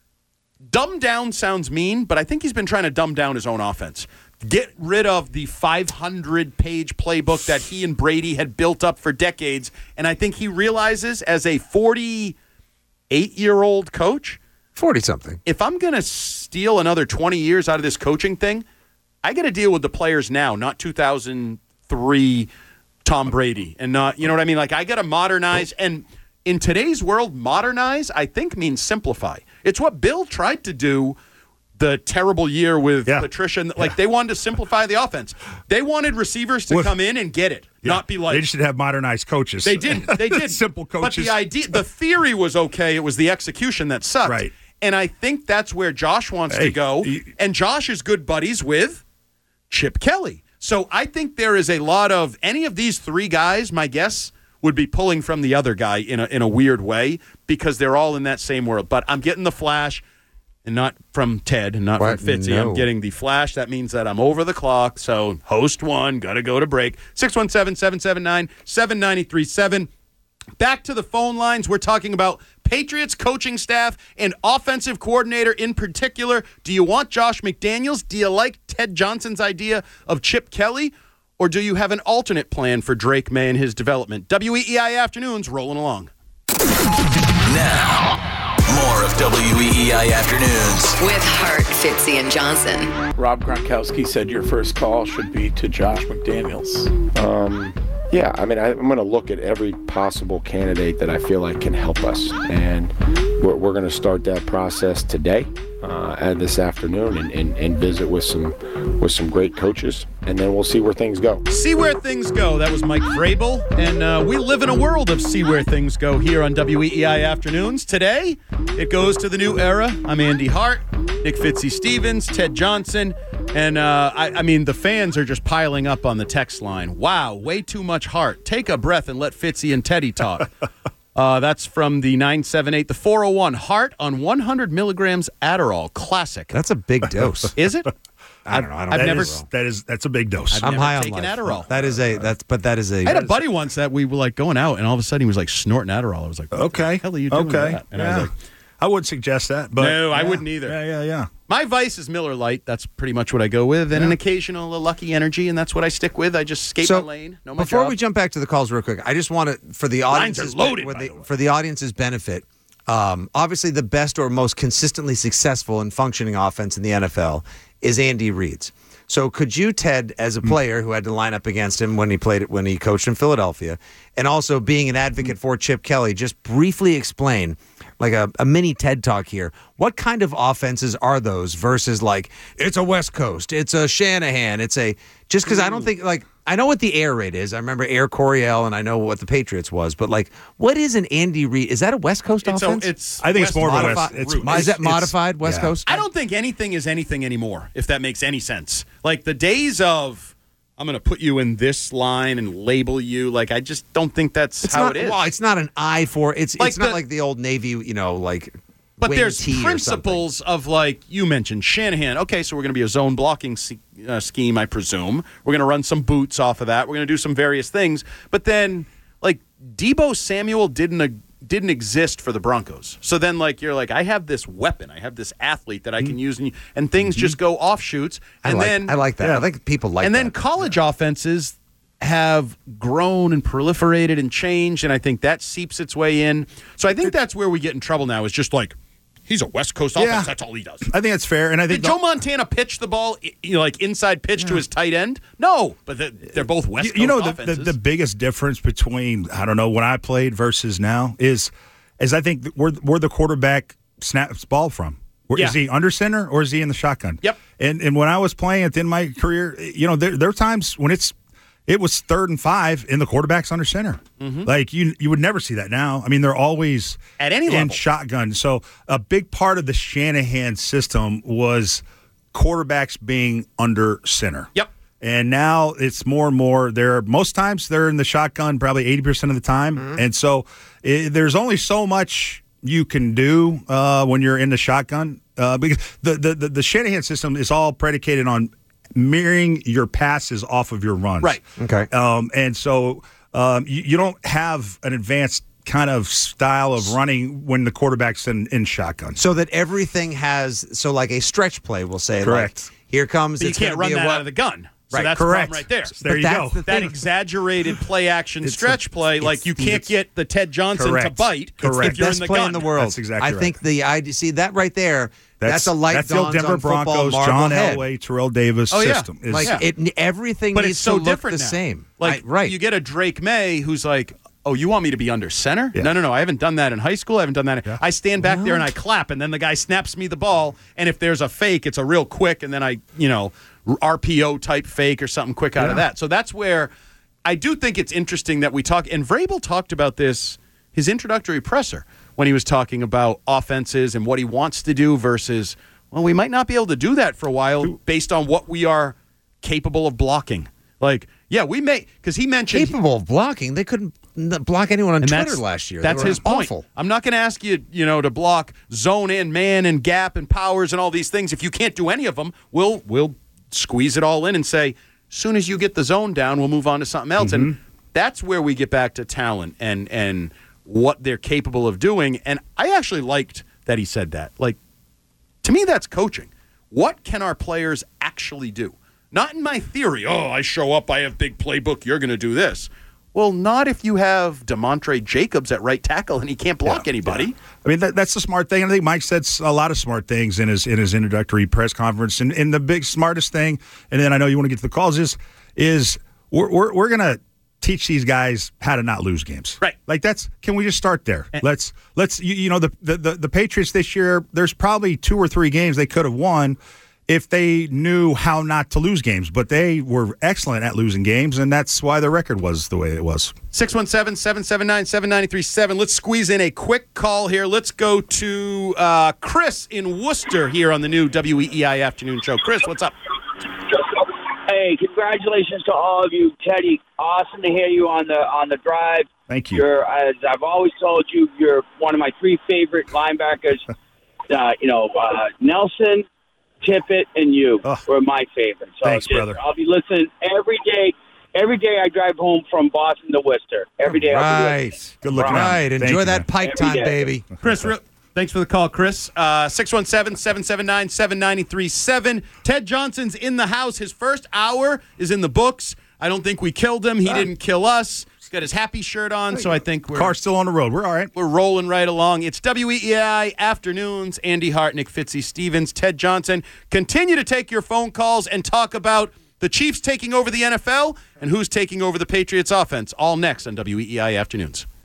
dumb down sounds mean, but I think he's been trying to dumb down his own offense. Get rid of the five hundred page playbook that he and Brady had built up for decades. And I think he realizes as a forty-eight-year-old coach, forty-something, if I'm going to steal another twenty years out of this coaching thing, I got to deal with the players now, not two thousand three Tom Brady. And not, you know what I mean? Like, I got to modernize. And in today's world, modernize, I think, means simplify. It's what Bill tried to do the terrible year with Yeah. Patricia. Like, Yeah. they wanted to simplify the offense. They wanted receivers to With- come in and get it, Yeah. not be like. They just should have modernized coaches. They did. They did. Simple coaches. But the idea, the theory was okay. It was the execution that sucked. Right. And I think that's where Josh wants Hey, to go. you- And Josh is good buddies with Chip Kelly. So I think there is a lot of any of these three guys, my guess, would be pulling from the other guy in a in a weird way because they're all in that same world. But I'm getting the flash, and not from Ted and not What? from Fitzy. No. I'm getting the flash. That means that I'm over the clock. So host one, got to go to break. six one seven, seven seven nine, seven nine three seven. Back to the phone lines. We're talking about Patriots coaching staff and offensive coordinator in particular. Do you want Josh McDaniels? Do you like Ted Johnson's idea of Chip Kelly? Or do you have an alternate plan for Drake May and his development? W E E I Afternoons rolling along. Now, more of W E E I Afternoons. With Hart, Fitzy, and Johnson. Rob Gronkowski said your first call should be to Josh McDaniels. Um, yeah, I mean, I, I'm going to look at every possible candidate that I feel like can help us. And we're, we're going to start that process today uh, and this afternoon and, and, and visit with some with some great coaches. And then we'll see where things go. See where things go. That was Mike Vrabel. And uh, we live in a world of see where things go here on W E E I Afternoons. Today, it goes to the new era. I'm Andy Hart, Nick Fitzy Stevens, Ted Johnson. And, uh, I, I mean, the fans are just piling up on the text line. Wow, way too much Hart. Take a breath and let Fitzy and Teddy talk. uh, that's from the nine seven eight, the four oh one. Hart on one hundred milligrams Adderall. Classic. That's a big dose. Is it? I don't know. I don't I've know. never Is, that is that's a big dose. I've I'm never high on taken life. Adderall. That is a that's but that is a I had a buddy once that we were like going out, and all of a sudden he was like snorting Adderall. I was like, what Okay. the hell are you doing with Okay. that? And yeah. I was like, I would suggest that, but no, I yeah. wouldn't either. Yeah, yeah, yeah. My vice is Miller Lite. That's pretty much what I go with, and Yeah. an occasional uh, Lucky Energy, and that's what I stick with. I just skate So, my lane. Know my Before job. we jump back to the calls real quick, I just want to, for the Lines audience's are loaded, for, by the, the way. for the audience's benefit, um, obviously the best or most consistently successful and functioning offense in the N F L is Andy Reid's. So could you, Ted, as a player who had to line up against him when he played it, when he coached in Philadelphia, and also being an advocate for Chip Kelly, just briefly explain, like a, a mini TED Talk here, what kind of offenses are those versus like, it's a West Coast, it's a Shanahan, it's a, just because I don't think, like, I know what the air raid is. I remember Air Coryell, and I know what the Patriots was, but like, what is an Andy Reid? Is that a West Coast It's a- offense? it's I think it's more of a Modified- West. It's, Is that it's- modified West yeah. Coast? I don't think anything is anything anymore, if that makes any sense. Like the days of, I'm going to put you in this line and label you, like I just don't think that's It's how not, it is. Well, it's not an eye for it's. Like it's not the- like the old Navy, you know, like. But wing there's tee or something. principles of, like, you mentioned Shanahan. Okay, so we're going to be a zone blocking se- uh, scheme, I presume. We're going to run some boots off of that. We're going to do some various things. But then, like, Deebo Samuel didn't uh, didn't exist for the Broncos. So then, like, you're like, I have this weapon. I have this athlete that I can use, and, and things just go offshoots. I And like, then I like that. I think people like and that. then college offenses have grown and proliferated and changed, and I think that seeps its way in. So I think that's where we get in trouble now, is just like, he's a West Coast offense. Yeah. That's all he does. I think that's fair, and I think Did Joe Montana pitch the ball, you know, like inside pitch to his tight end? No, but the, they're both West you, Coast you know the, the offenses. the biggest difference between I don't know when I played versus now is is I think where where the quarterback snaps the ball from. Where, Yeah. Is he under center or is he in the shotgun? Yep. And and when I was playing at the end of my career, you know, there there are times when it's it was third and five and the quarterback's under center. Mhm. Like you you would never see that now. I mean, they're always At any in level. shotgun. So a big part of the Shanahan system was quarterbacks being under center. Yep. And now it's more and more. They're most times they're in the shotgun, probably eighty percent of the time. Mm-hmm. And so it, there's only so much you can do uh, when you're in the shotgun uh, because the, the the the Shanahan system is all predicated on mirroring your passes off of your runs. Right. Okay. Um, and so um, you, you don't have an advanced kind of style of running when the quarterback's in, in shotgun. So that everything has so like a stretch play, we'll say. Correct. Like, here comes. But you it's can't gonna run be a that what- out of the gun. So Right, that's correct. the problem right there. There But you that's go. the That thing. exaggerated play action It's stretch the- play, like it's you the- can't get the Ted Johnson to Correct. bite Correct. if you're best in the play gun. in the world. That's exactly I right. think the I see that right there. That's, a light that's the dawns Denver on football, Broncos, John Marblehead. Elway, Terrell Davis Oh, yeah. system. Is, Like Yeah. it, everything But needs it's so to look different the now. same. Like, I- right. You get a Drake May who's like, oh, you want me to be under center? Yeah. No, no, no. I haven't done that in high school. I haven't done that. Yeah. I stand back there and I clap, and then the guy snaps me the ball. And if there's a fake, it's a real quick, and then I, you know, R P O type fake or something quick out of Yeah. that. So that's where I do think it's interesting that we talk. And Vrabel talked about this, his introductory presser, when he was talking about offenses and what he wants to do versus, well, we might not be able to do that for a while based on what we are capable of blocking. Like, yeah, we may because he mentioned capable of blocking. They couldn't n- block anyone on and Twitter that's, last year. That's They were his point. awful. I'm not going to ask you, you know, to block zone in, man, and gap and powers and all these things. If you can't do any of them, we'll we'll squeeze it all in and say, as soon as you get the zone down, we'll move on to something else. Mm-hmm. And that's where we get back to talent and and what they're capable of doing. And I actually liked that he said that. Like, to me, that's coaching. What can our players actually do? Not in my theory, oh, I show up, I have big playbook, you're going to do this. Well, not if you have DeMontre Jacobs at right tackle and he can't block Yeah, anybody. yeah. I mean, that, that's the smart thing. I think Mike said a lot of smart things in his in his introductory press conference. And, and the big smartest thing, and then I know you want to get to the calls, is, is we're, we're, we're going to teach these guys how to not lose games. Right. Like that's, can we just start there? And let's, let's you, you know, the, the, the, the Patriots this year, there's probably two or three games they could have won if they knew how not to lose games, but they were excellent at losing games, and that's why their record was the way it was. six one seven, seven seven nine, seven nine three seven. Let's squeeze in a quick call here. Let's go to uh, Chris in Worcester here on the new W E E I Afternoon Show. Chris, what's up? Hey, congratulations to all of you. Teddy, awesome to hear you on the on the drive. Thank you. You're, as I've always told you, you're one of my three favorite linebackers. uh, you know, uh, Nelson, Tippett, and you oh, were my favorite. So thanks, just, brother. I'll be listening every day. Every day I drive home from Boston to Worcester. Every day I'll be listening. Good looking Right. out. Enjoy you, that man. pike Every time, day. baby. Chris, real, thanks for the call, Chris. Uh, six one seven, seven seven nine, seven nine three seven. Ted Johnson's in the house. His first hour is in the books. I don't think we killed him. He Ah. didn't kill us. He's got his happy shirt on, so I think we're Car's still on the road. We're all right. we're rolling right along. It's W E E I Afternoons. Andy Hart, Nick Fitzy, Stevens, Ted Johnson. Continue to take your phone calls and talk about the Chiefs taking over the N F L and who's taking over the Patriots offense. All next on W E E I Afternoons.